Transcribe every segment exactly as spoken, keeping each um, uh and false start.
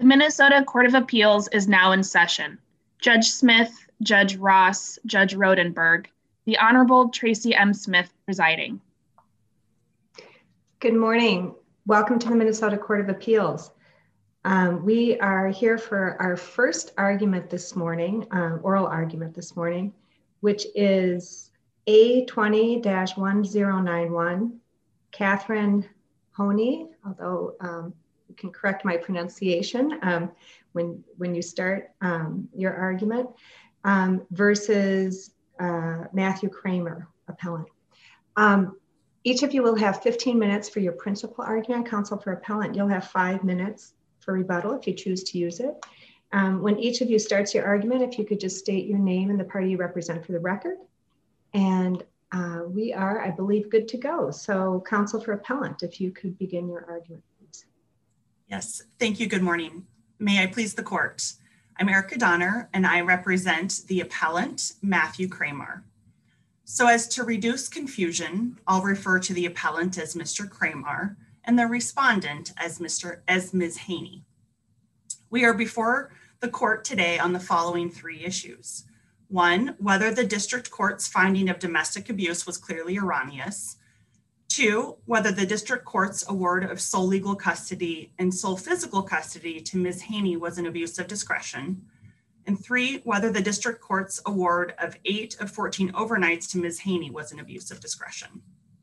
The Minnesota Court of Appeals is now in session. Judge Smith, Judge Ross, Judge Rodenberg, the Honorable Tracy M. Smith presiding. Good morning. Welcome to the Minnesota Court of Appeals. Um, we are here for our first argument this morning, um, oral argument this morning, which is A twenty dash one zero nine one, Catherine Honey, although um, you can correct my pronunciation um, when, when you start um, your argument, um, versus uh, Matthew Kramer, appellant. Um, each of you will have fifteen minutes for your principal argument. Counsel for appellant, you'll have five minutes for rebuttal if you choose to use it. Um, when each of you starts your argument, if you could just state your name and the party you represent for the record. And uh, we are, I believe, good to go. So counsel for appellant, if you could begin your argument, please. Yes, thank you. Good morning. May I please the court? I'm Erica Donner and I represent the appellant, Matthew Kramer. So as to reduce confusion, I'll refer to the appellant as Mister Kramer and the respondent as Mister as Miz Haney. We are before the court today on the following three issues. One, whether the district court's finding of domestic abuse was clearly erroneous. Two, whether the district court's award of sole legal custody and sole physical custody to Miz Haney was an abuse of discretion. And three, whether the district court's award of eight of fourteen overnights to Miz Haney was an abuse of discretion.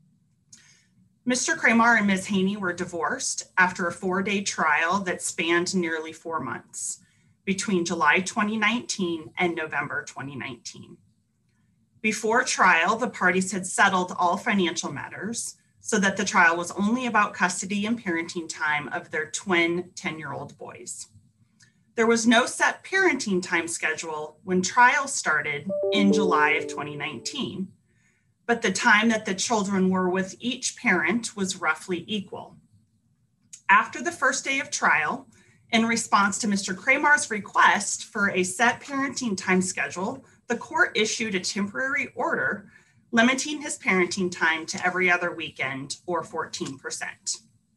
Mister Kramer and Miz Haney were divorced after a four-day trial that spanned nearly four months between July twenty nineteen and November twenty nineteen. Before trial, the parties had settled all financial matters so that the trial was only about custody and parenting time of their twin ten-year-old boys. There was no set parenting time schedule when trial started in July of twenty nineteen. But the time that the children were with each parent was roughly equal. After the first day of trial, in response to Mister Kramer's request for a set parenting time schedule, the court issued a temporary order limiting his parenting time to every other weekend or fourteen percent.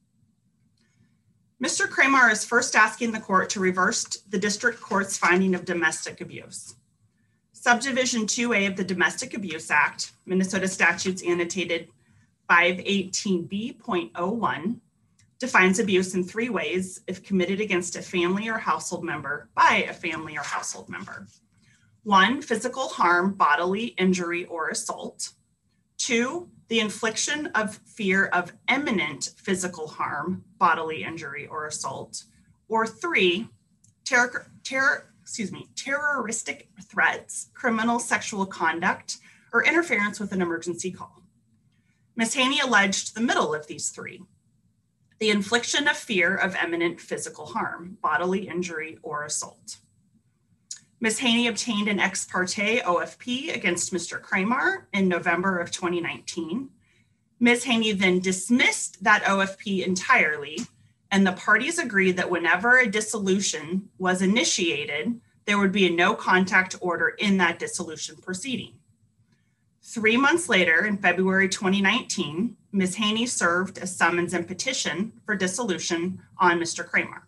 Mister Kramer is first asking the court to reverse the district court's finding of domestic abuse. Subdivision two A of the Domestic Abuse Act, Minnesota statutes annotated five eighteen B point oh one, defines abuse in three ways if committed against a family or household member by a family or household member. One, physical harm, bodily injury, or assault. Two, the infliction of fear of imminent physical harm, bodily injury, or assault. Or three, terror, terror excuse me, terroristic threats, criminal sexual conduct, or interference with an emergency call. Miz Haney alleged the middle of these three, the infliction of fear of imminent physical harm, bodily injury, or assault. Miz Haney obtained an ex parte O F P against Mister Kramer in November of twenty nineteen. Miz Haney then dismissed that O F P entirely, and the parties agreed that whenever a dissolution was initiated, there would be a no contact order in that dissolution proceeding. Three months later, in February twenty nineteen, Miz Haney served a summons and petition for dissolution on Mister Kramer.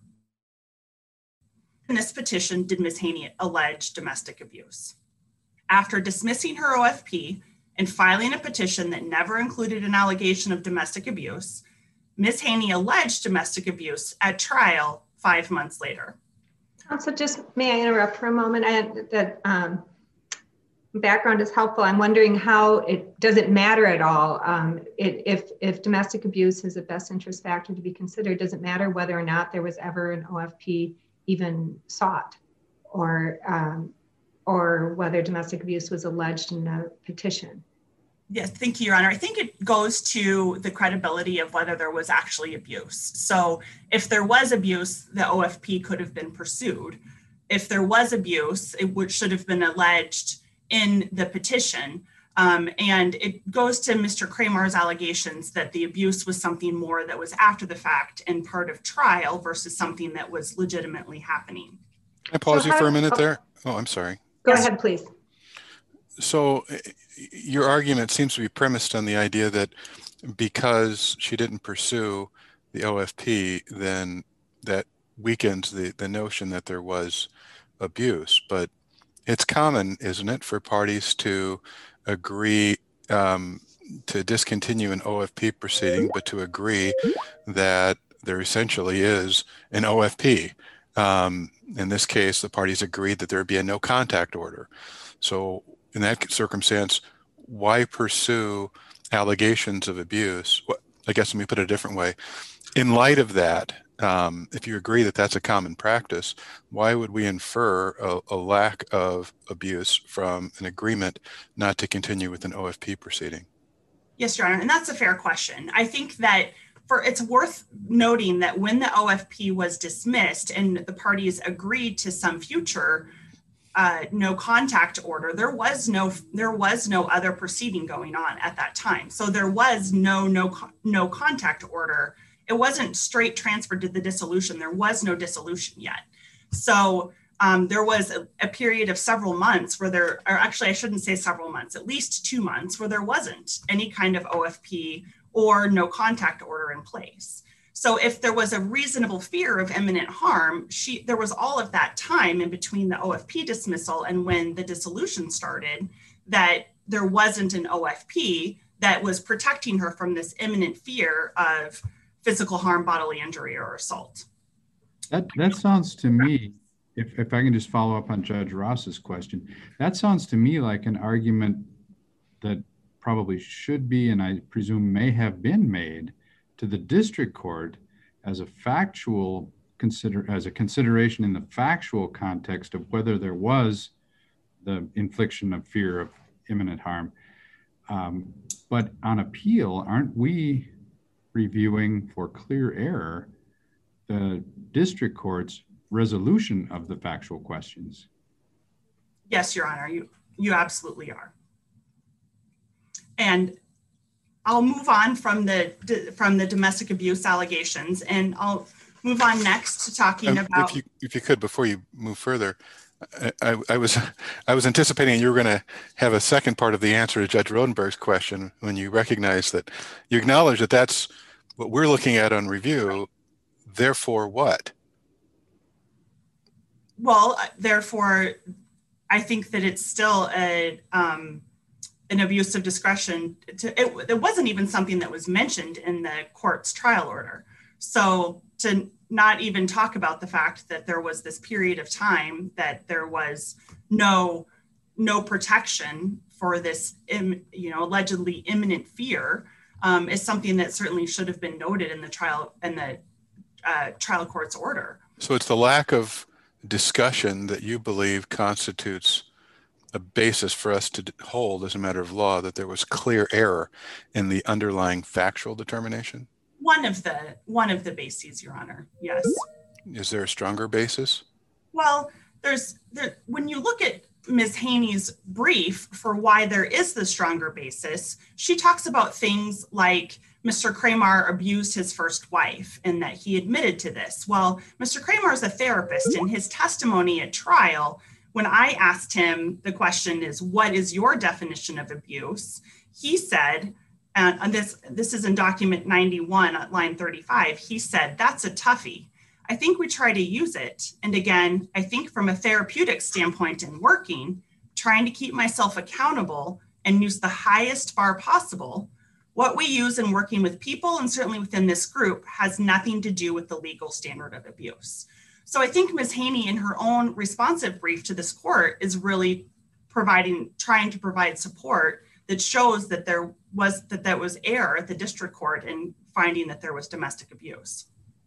In this petition, did Miz Haney allege domestic abuse? After dismissing her O F P and filing a petition that never included an allegation of domestic abuse, Miz Haney alleged domestic abuse at trial five months later. Counsel, just may I interrupt for a moment? I, that um, background is helpful. I'm wondering how it does it matter at all um, it, if if domestic abuse is a best interest factor to be considered? Does it matter whether or not there was ever an O F P even sought, or um, or whether domestic abuse was alleged in the petition? Yes, thank you, Your Honor. I think it goes to the credibility of whether there was actually abuse. So if there was abuse, the O F P could have been pursued. If there was abuse, it would, should have been alleged in the petition. Um, and it goes to Mister Kramer's allegations that the abuse was something more that was after the fact and part of trial versus something that was legitimately happening. Can I pause So you how- for a minute oh. there? Oh, I'm sorry. Go Yes. ahead, please. So your argument seems to be premised on the idea that because she didn't pursue the O F P, then that weakens the, the notion that there was abuse. But it's common, isn't it, for parties to agree um, to discontinue an O F P proceeding, but to agree that there essentially is an O F P. Um, in this case, the parties agreed that there would be a no contact order. So in that circumstance, why pursue allegations of abuse? Well, I guess let me put it a different way. In light of that, um, if you agree that that's a common practice, why would we infer a, a lack of abuse from an agreement not to continue with an O F P proceeding? Yes, Your Honor, and that's a fair question. I think that for it's worth noting that when the O F P was dismissed and the parties agreed to some future uh, no contact order, there was no there was no other proceeding going on at that time. So there was no no no contact order. It wasn't straight transferred to the dissolution. There was no dissolution yet. So um, there was a, a period of several months where there, or actually I shouldn't say several months, at least two months where there wasn't any kind of O F P or no contact order in place. So if there was a reasonable fear of imminent harm, she there was all of that time in between the O F P dismissal and when the dissolution started that there wasn't an O F P that was protecting her from this imminent fear of physical harm, bodily injury, or assault. That that sounds to me, if, if I can just follow up on Judge Ross's question, that sounds to me like an argument that probably should be, and I presume may have been made to the district court as a factual consider as a consideration in the factual context of whether there was the infliction of fear of imminent harm. Um, but on appeal, aren't we reviewing for clear error the district court's resolution of the factual questions? Yes, Your Honor, you, you absolutely are. And I'll move on from the from the domestic abuse allegations, and I'll move on next to talking um, about. If you, if you could, before you move further, I, I, I was I was anticipating you were going to have a second part of the answer to Judge Rodenberg's question when you recognize that you acknowledge that that's what we're looking at on review. Therefore, what? Well, therefore, I think that it's still a um, an abuse of discretion. To, it, it wasn't even something that was mentioned in the court's trial order. So to not even talk about the fact that there was this period of time that there was no no protection for this, im, you know, allegedly imminent fear um, is something that certainly should have been noted in the trial in the uh, trial court's order. So it's the lack of discussion that you believe constitutes a basis for us to hold as a matter of law that there was clear error in the underlying factual determination? One of the one of the bases, Your Honor. Yes. Is there a stronger basis? Well, there's there, when you look at Miz Haney's brief for why there is the stronger basis, she talks about things like Mister Kramer abused his first wife and that he admitted to this. Well, Mister Kramer is a therapist. In his testimony at trial, when I asked him, the question is, what is your definition of abuse? He said, uh, and this, this is in document ninety-one at line thirty-five, he said, that's a toughie. I think we try to use it. And again, I think from a therapeutic standpoint in working, trying to keep myself accountable and use the highest bar possible, what we use in working with people and certainly within this group has nothing to do with the legal standard of abuse. So I think Miz Haney in her own responsive brief to this court is really providing, trying to provide support that shows that there was, that that was error at the district court in finding that there was domestic abuse.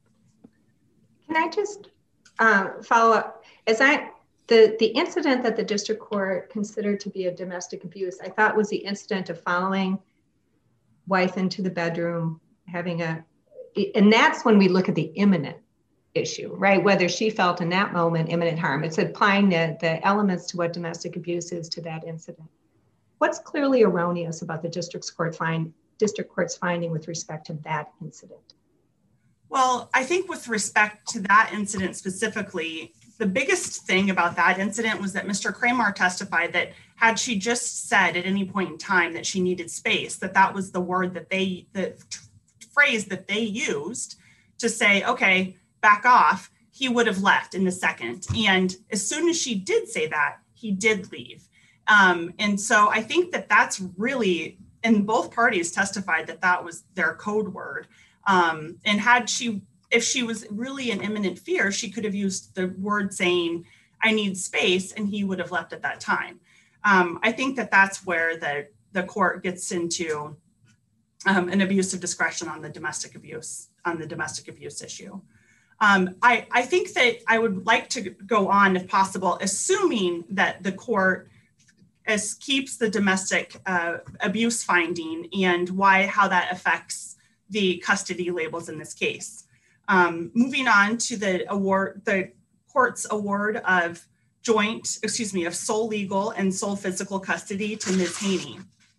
Can I just uh, follow up? As I, the, the incident that the district court considered to be a domestic abuse, I thought was the incident of following wife into the bedroom, having a, and that's when we look at the imminent issue, right? Whether she felt in that moment imminent harm. It's applying the, the elements to what domestic abuse is to that incident. What's clearly erroneous about the district court find, district court's finding with respect to that incident? Well, I think with respect to that incident specifically, the biggest thing about that incident was that Mister Kramer testified that had she just said at any point in time that she needed space, that that was the word that they, the phrase that they used to say, okay, back off. he would have left in the second. And as soon as she did say that, he did leave. Um, and so I think that that's really, and both parties testified that that was their code word. Um, and had she, if she was really in imminent fear, she could have used the word saying, I need space, and he would have left at that time. Um, I think that that's where the, the court gets into um, an abuse of discretion on the domestic abuse, on the domestic abuse issue. Um, I, I think that I would like to go on, if possible, assuming that the court as keeps the domestic uh, abuse finding and why, how that affects the custody labels in this case. Um, moving on to the award, the court's award of joint, excuse me, of sole legal and sole physical custody to Miz Haney.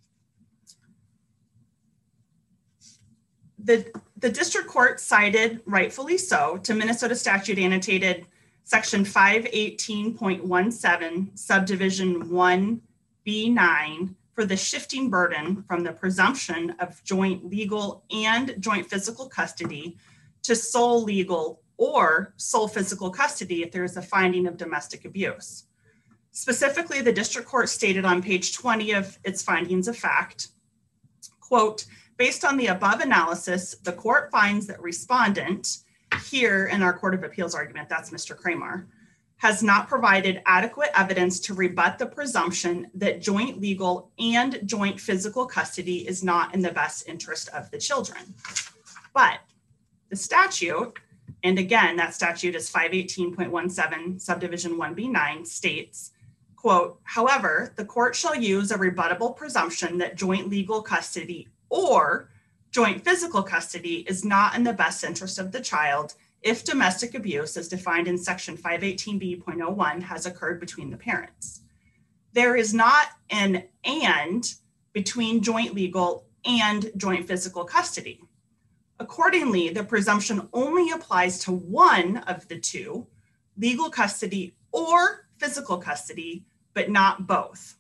The, the district court cited, rightfully so, to Minnesota statute annotated section five eighteen point one seven, subdivision one B nine, for the shifting burden from the presumption of joint legal and joint physical custody to sole legal or sole physical custody if there is a finding of domestic abuse. Specifically, the district court stated on page twenty of its findings of fact, quote, based on the above analysis, the court finds that respondent, here in our Court of Appeals argument, that's Mister Kramer, has not provided adequate evidence to rebut the presumption that joint legal and joint physical custody is not in the best interest of the children. But the statute, and again, that statute is five eighteen point one seven, subdivision one B nine, states, quote, however, the court shall use a rebuttable presumption that joint legal custody or joint physical custody is not in the best interest of the child if domestic abuse, as defined in section five eighteen B point oh one, has occurred between the parents. There is not an and between joint legal and joint physical custody. Accordingly, the presumption only applies to one of the two, legal custody or physical custody, but not both.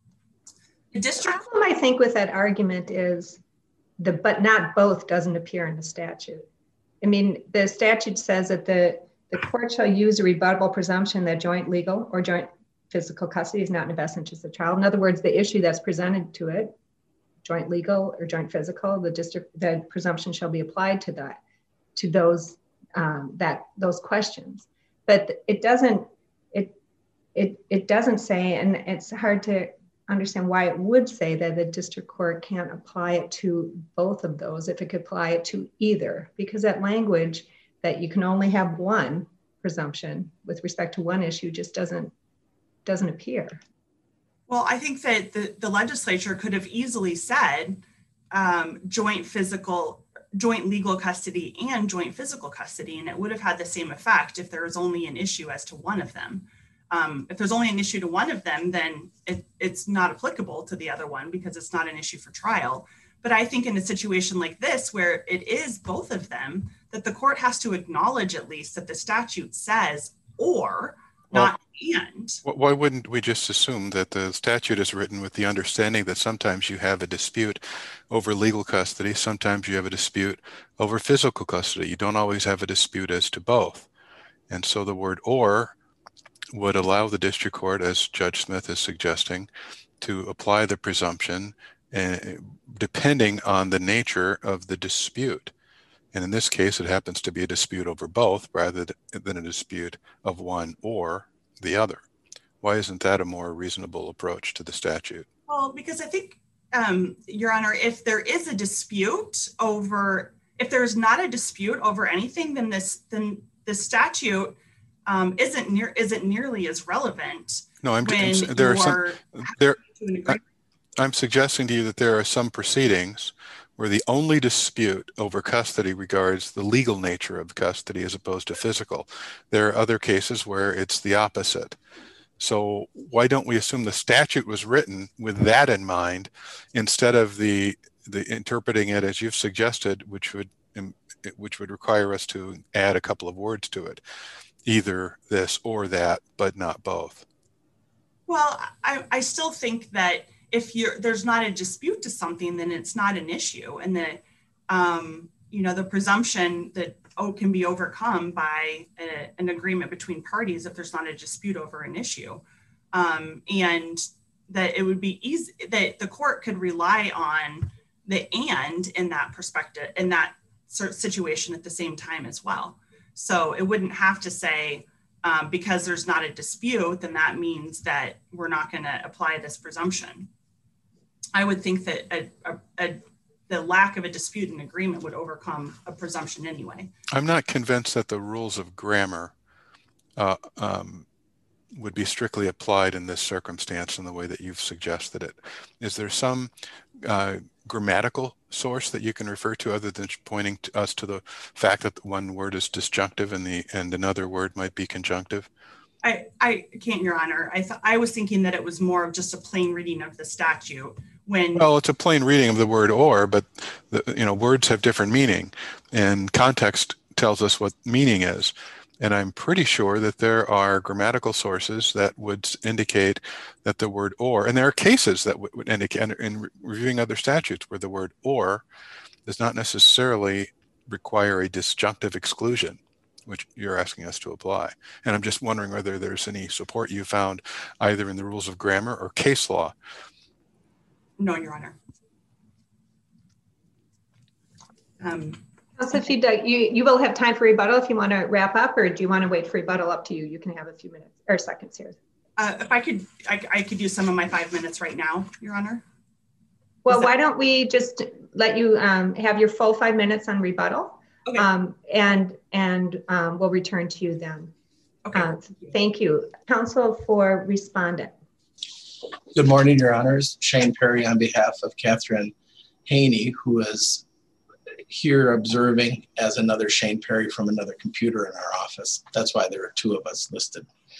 The district— The problem I think with that argument is the but not both doesn't appear in the statute. I mean, the statute says that the, the court shall use a rebuttable presumption that joint legal or joint physical custody is not in the best interest of the child. In other words, the issue that's presented to it, joint legal or joint physical, the district, the presumption shall be applied to that, to those, um, that, those questions. But it doesn't, it, it, it doesn't say, and it's hard to understand why it would say that the district court can't apply it to both of those if it could apply it to either, because that language that you can only have one presumption with respect to one issue just doesn't doesn't appear. Well, I think that the, the legislature could have easily said um, joint physical, joint legal custody and joint physical custody, and it would have had the same effect if there was only an issue as to one of them. Um, if there's only an issue to one of them, then it, it's not applicable to the other one because it's not an issue for trial. But I think in a situation like this, where it is both of them, that the court has to acknowledge at least that the statute says or, well, not and. Why wouldn't we just assume that the statute is written with the understanding that sometimes you have a dispute over legal custody, sometimes you have a dispute over physical custody. You don't always have a dispute as to both. And so the word or would allow the district court, as Judge Smith is suggesting, to apply the presumption uh, depending on the nature of the dispute. And in this case, it happens to be a dispute over both rather than a dispute of one or the other. Why isn't that a more reasonable approach to the statute? Well, because I think, um, Your Honor, if there is a dispute over, if there's not a dispute over anything, then this, then the statute Um, isn't near isn't nearly as relevant. No, I'm when there are some there. I, I'm suggesting to you that there are some proceedings where the only dispute over custody regards the legal nature of custody as opposed to physical. There are other cases where it's the opposite. So why don't we assume the statute was written with that in mind instead of the the interpreting it as you've suggested, which would which would require us to add a couple of words to it. Either this or that, but not both. Well, I, I still think that if you're there's not a dispute to something, then it's not an issue. And that, um, you know, the presumption that oh, can be overcome by a, an agreement between parties if there's not a dispute over an issue. Um, and that it would be easy, that the court could rely on the and in that perspective, in that sort of situation at the same time as well. So it wouldn't have to say, um, because there's not a dispute, then that means that we're not going to apply this presumption. I would think that a, a, a, the lack of a dispute and agreement would overcome a presumption anyway. I'm not convinced that the rules of grammar uh, um, would be strictly applied in this circumstance in the way that you've suggested it. Is there some uh, grammatical source that you can refer to other than pointing to us to the fact that one word is disjunctive and the and another word might be conjunctive? I, I can't, Your Honor. I thought I was thinking that it was more of just a plain reading of the statute. When well, it's a plain reading of the word or, but the, you know, words have different meaning, and context tells us what meaning is. And I'm pretty sure that there are grammatical sources that would indicate that the word or, and there are cases that would, would indicate in reviewing other statutes where the word or does not necessarily require a disjunctive exclusion, which you're asking us to apply. And I'm just wondering whether there's any support you found either in the rules of grammar or case law. No, Your Honor. Um, So if you, you, you will have time for rebuttal if you want to wrap up, or do you want to wait for rebuttal? Up to you. You can have a few minutes or seconds here. Uh, if I could, I, I could use some of my five minutes right now, Your Honor. Well, that- why don't we just let you um, have your full five minutes on rebuttal, Okay. um, and and um, we'll return to you then. Okay. Uh, thank you, counsel for respondent. Good morning, Your Honors. Shane Perry on behalf of Catherine Haney, who is here observing as another Shane Perry from another computer in our office. That's why there are two of us listed.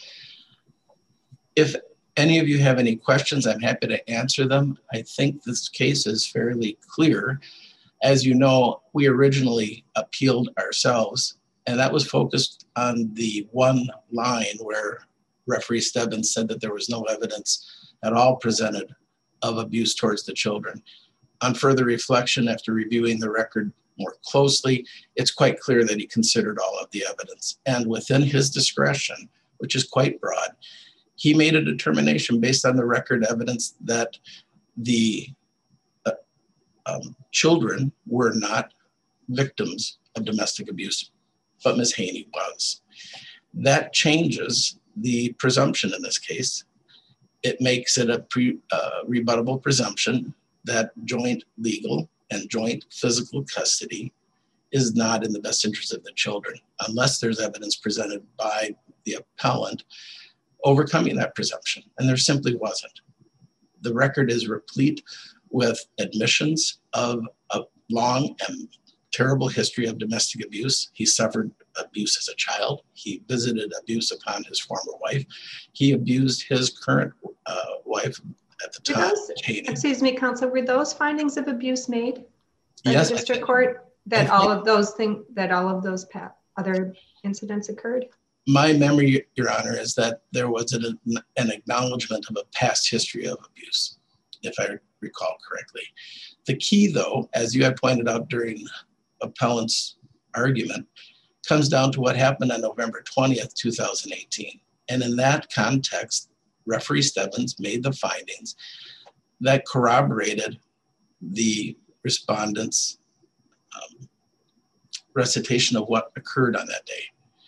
If any of you have any questions, I'm happy to answer them. I think this case is fairly clear. As you know, we originally appealed ourselves, and that was focused on the one line where referee Stebbins said that there was no evidence at all presented of abuse towards the children. On further reflection, after reviewing the record more closely, it's quite clear that he considered all of the evidence. And within his discretion, which is quite broad, he made a determination based on the record evidence that the uh, um, children were not victims of domestic abuse, but Miz Haney was. That changes the presumption in this case. It makes it a pre, uh, rebuttable presumption that joint legal and joint physical custody is not in the best interest of the children, unless there's evidence presented by the appellant overcoming that presumption. And there simply wasn't. The record is replete with admissions of a long and terrible history of domestic abuse. He suffered abuse as a child. He visited abuse upon his former wife. He abused his current uh, wife at the time. Those, excuse me, counsel, were those findings of abuse made by yes, the district court, that all of those things, that all of those other incidents occurred? My memory, Your Honor, is that there was an, an acknowledgement of a past history of abuse, if I recall correctly. The key, though, as you had pointed out during appellant's argument, comes down to what happened on November twentieth, two thousand eighteen. And in that context, referee Stebbins made the findings that corroborated the respondent's um, recitation of what occurred on that day.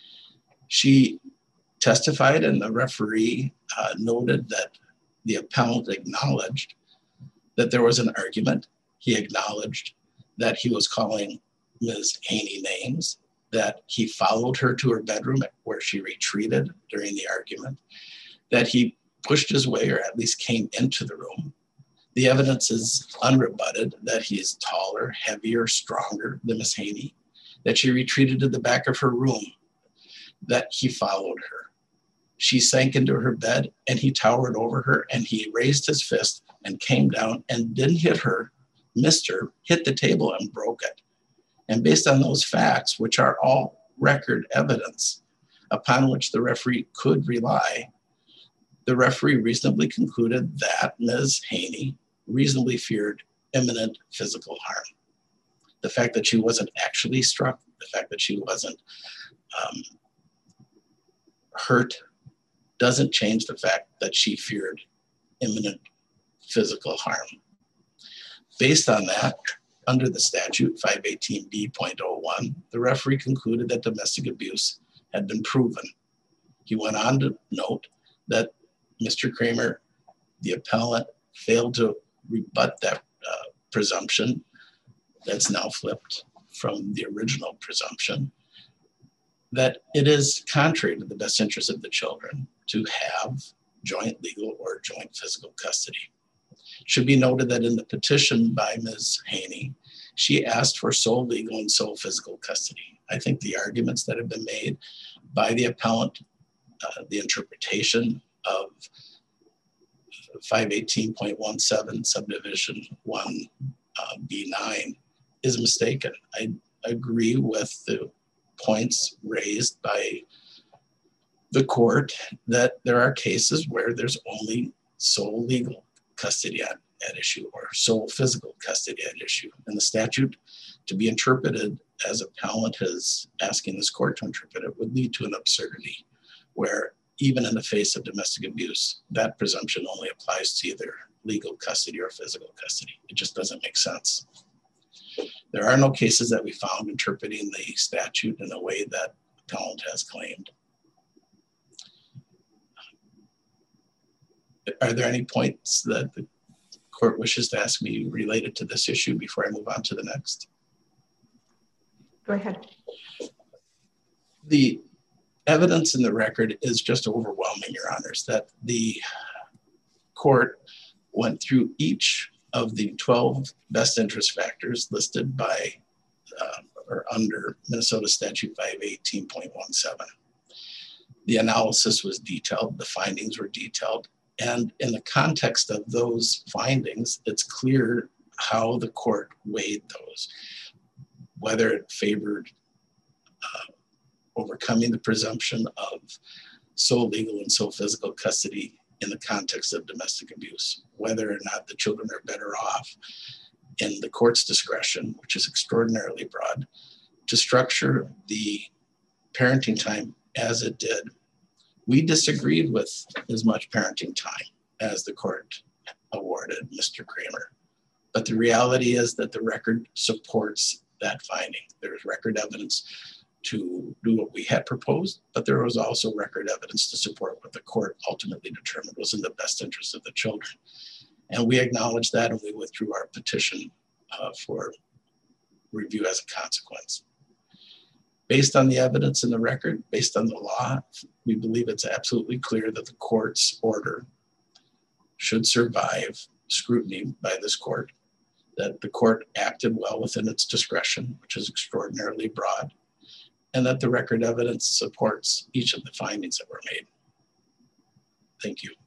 She testified, and the referee uh, noted that the appellant acknowledged that there was an argument. He acknowledged that he was calling Miz Haney names, that he followed her to her bedroom where she retreated during the argument, that he pushed his way, or at least came into the room. The evidence is unrebutted that he is taller, heavier, stronger than Miz Haney, that she retreated to the back of her room, that he followed her. She sank into her bed and he towered over her, and he raised his fist and came down and didn't hit her, missed her, hit the table and broke it. And based on those facts, which are all record evidence upon which the referee could rely, the referee reasonably concluded that Miz Haney reasonably feared imminent physical harm. The fact that she wasn't actually struck The fact that she wasn't um, hurt doesn't change the fact that she feared imminent physical harm. Based on that, under the statute five eighteen B point oh one, the referee concluded that domestic abuse had been proven. He went on to note that Mister Kramer, the appellant, failed to rebut that uh, presumption that's now flipped from the original presumption, that it is contrary to the best interest of the children to have joint legal or joint physical custody. It should be noted that in the petition by Miz Haney, she asked for sole legal and sole physical custody. I think the arguments that have been made by the appellant, uh, the interpretation of five eighteen point one seven subdivision one uh, B nine is mistaken. I agree with the points raised by the court that there are cases where there's only sole legal custody at, at issue or sole physical custody at issue. And the statute to be interpreted as appellant is asking this court to interpret it would lead to an absurdity where even in the face of domestic abuse, that presumption only applies to either legal custody or physical custody. It just doesn't make sense. There are no cases that we found interpreting the statute in a way that appellant has claimed. Are there any points that the court wishes to ask me related to this issue before I move on to the next? Go ahead. The evidence in the record is just overwhelming, Your Honors, that the court went through each of the twelve best interest factors listed by uh, or under Minnesota Statute five eighteen point one seven. The analysis was detailed, the findings were detailed, and in the context of those findings, it's clear how the court weighed those, whether it favored uh, overcoming the presumption of sole legal and sole physical custody in the context of domestic abuse, whether or not the children are better off in the court's discretion, which is extraordinarily broad, to structure the parenting time as it did. We disagreed with as much parenting time as the court awarded Mister Kramer. But the reality is that the record supports that finding. There's record evidence to do what we had proposed, but there was also record evidence to support what the court ultimately determined was in the best interest of the children. And we acknowledged that and we withdrew our petition uh, for review as a consequence. Based on the evidence in the record, based on the law, we believe it's absolutely clear that the court's order should survive scrutiny by this court, that the court acted well within its discretion, which is extraordinarily broad, and that the record evidence supports each of the findings that were made. Thank you.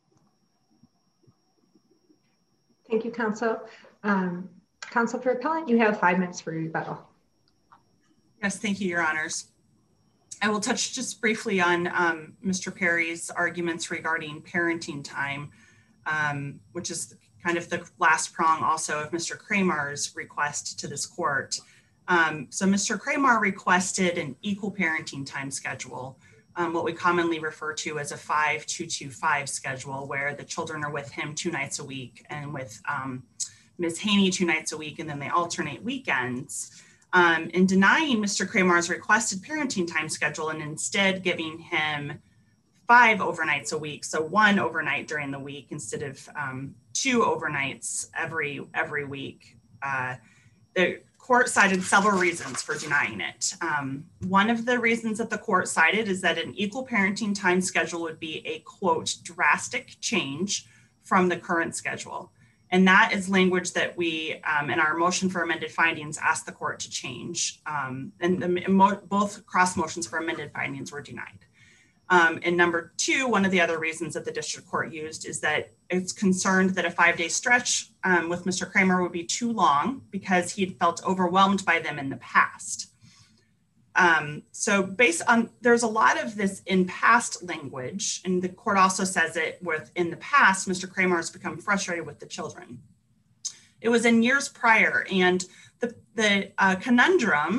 Thank you, counsel. Um, counsel for appellant, you have five minutes for rebuttal. Yes, thank you, Your Honors. I will touch just briefly on um, Mister Perry's arguments regarding parenting time, um, which is kind of the last prong also of Mister Kramer's request to this court. Um, so Mister Kramer requested an equal parenting time schedule, um, what we commonly refer to as a five two two five schedule, where the children are with him two nights a week and with um, Miz Haney two nights a week, and then they alternate weekends. Um, in denying Mister Kramer's requested parenting time schedule and instead giving him five overnights a week, so one overnight during the week instead of um, two overnights every every week. Uh, the court cited several reasons for denying it. Um, one of the reasons that the court cited is that an equal parenting time schedule would be a, quote, drastic change from the current schedule. And that is language that we, um, in our motion for amended findings, asked the court to change. Um, and the, mo both cross motions for amended findings were denied. Um, and number two, one of the other reasons that the district court used is that it's concerned that a five-day stretch um, with Mister Kramer would be too long because he'd felt overwhelmed by them in the past. Um, so based on, there's a lot of this in past language, and the court also says it with in the past, Mister Kramer has become frustrated with the children. It was in years prior, and the, the uh, conundrum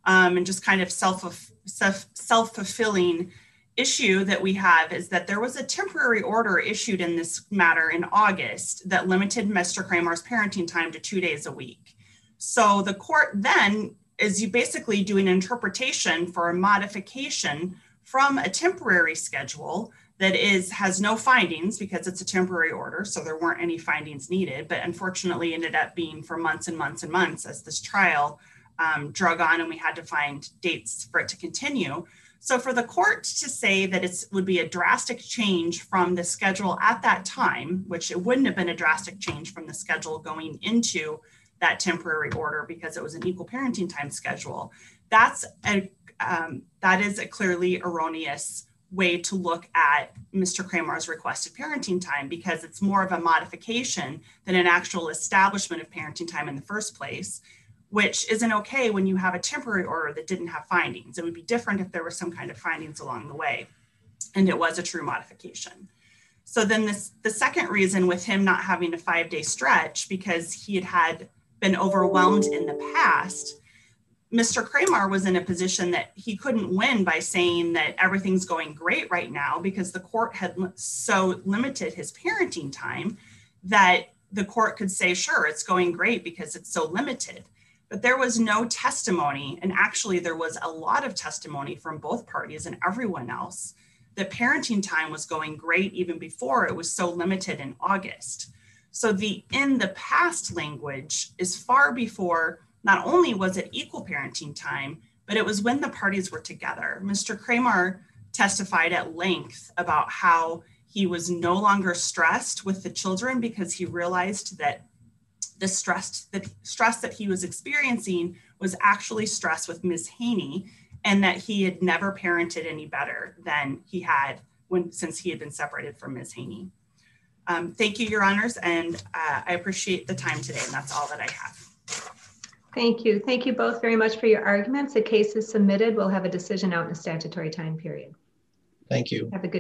um, and just kind of self, self, self-fulfilling issue that we have is that there was a temporary order issued in this matter in August that limited Mister Kramer's parenting time to two days a week. So the court then is you basically doing an interpretation for a modification from a temporary schedule that is has no findings because it's a temporary order, so there weren't any findings needed, but unfortunately ended up being for months and months and months as this trial um, drug on and we had to find dates for it to continue. So for the court to say that it would be a drastic change from the schedule at that time, which it wouldn't have been a drastic change from the schedule going into that temporary order because it was an equal parenting time schedule, that's a, um, that is a clearly erroneous way to look at Mister Kramer's requested parenting time because it's more of a modification than an actual establishment of parenting time in the first place, which isn't okay when you have a temporary order that didn't have findings. It would be different if there were some kind of findings along the way, and it was a true modification. So then this, the second reason with him not having a five-day stretch, because he had, had been overwhelmed in the past, Mister Kramer was in a position that he couldn't win by saying that everything's going great right now because the court had so limited his parenting time that the court could say, sure, it's going great because it's so limited. But there was no testimony, and actually there was a lot of testimony from both parties and everyone else that parenting time was going great even before it was so limited in August. So the in the past language is far before, not only was it equal parenting time, but it was when the parties were together. Mister Kramer testified at length about how he was no longer stressed with the children because he realized that the stress that stress that he was experiencing was actually stress with Miz Haney, and that he had never parented any better than he had when since he had been separated from Miz Haney. Um, thank you, Your Honors, and uh, I appreciate the time today, and that's all that I have. Thank you. Thank you both very much for your arguments. The case is submitted. We'll have a decision out in a statutory time period. Thank you. Have a good